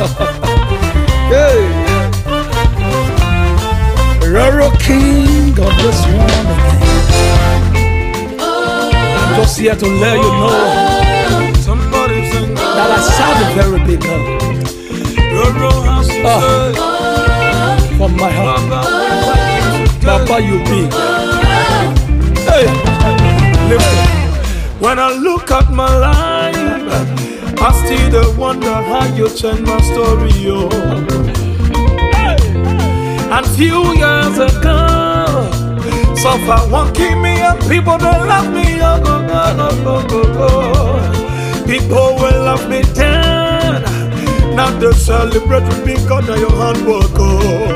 Hey, Roro King of this one again. Just here to let you know that I serve a very big God. From my heart, Papa, you big. Hey, listen. When I look at my life, I still wonder how you change my story, yo. And few years ago, suffer won't keep me up. People don't love me, oh, go. People will love me down. Now they celebrate with me because of your hard work, oh.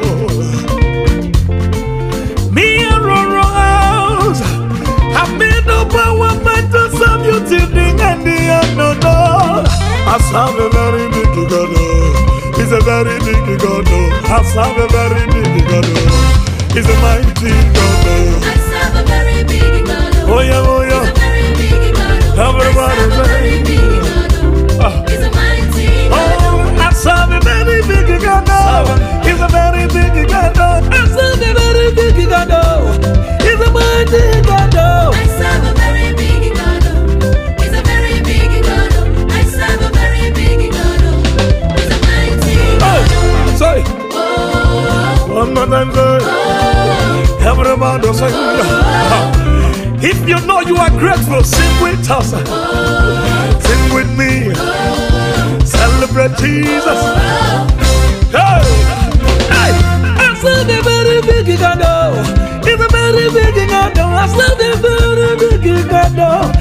Me and Roro House have made no power to serve you till the end, no. I serve a very big God, he's a very big God, I serve a very big God, he's a mighty God. I serve a very big God, oh yeah, he's a very big God, everybody very big God, he's a mighty God. Oh, I serve a very big God, he's a very big God, I serve a very big God, he's a mighty God. I serve a very big God, he's a very big God, I serve a very big God, he's a mighty God. Say, one more time, everybody say, if you know you are grateful, sing with us, sing with me, celebrate Jesus. Hey, hey, I serve a very big God, he's a very big God, I serve a very big God,